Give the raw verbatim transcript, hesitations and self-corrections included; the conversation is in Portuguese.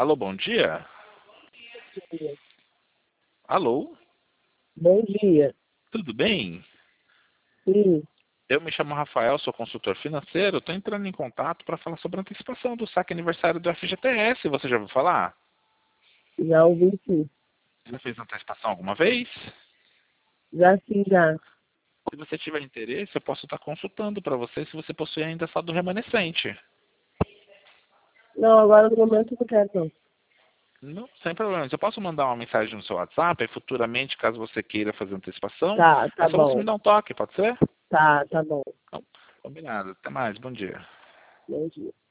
Alô, bom dia? Dia. Alô? Bom dia. Tudo bem? Sim, Eu me chamo Rafael, sou consultor financeiro. Estou entrando em contato para falar sobre a antecipação do saque aniversário do F G T S. Você já ouviu falar? já ouvi sim. Já fez antecipação alguma vez? Já sim, já. Se você tiver interesse, eu posso estar consultando para você se você possui ainda saldo remanescente. Não, agora no momento não quero não. Não, sem problemas. Eu posso mandar uma mensagem no seu WhatsApp e futuramente, caso você queira fazer antecipação, Tá, é tá só você me bom. dar um toque, pode ser? Tá, tá bom. Então, combinado. Até mais. Bom dia. Bom dia.